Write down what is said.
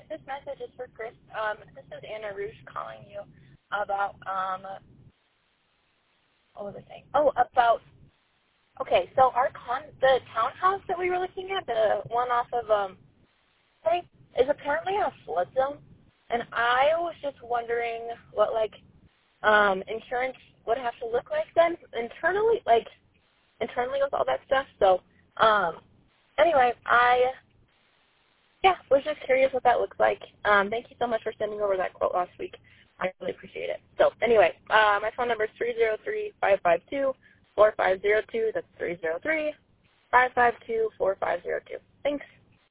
this message is for Chris. This is Anna Rouge calling you about, what was I saying? Oh, about, okay, so the townhouse that we were looking at, the one off of, is apparently a flood zone. And I was just wondering what, insurance would have to look like then internally with all that stuff. So, anyway, was just curious what that looks like. Thank you so much for sending over that quote last week. I really appreciate it. So, anyway, my phone number is 303-552-4502. That's 303-552-4502. Thanks.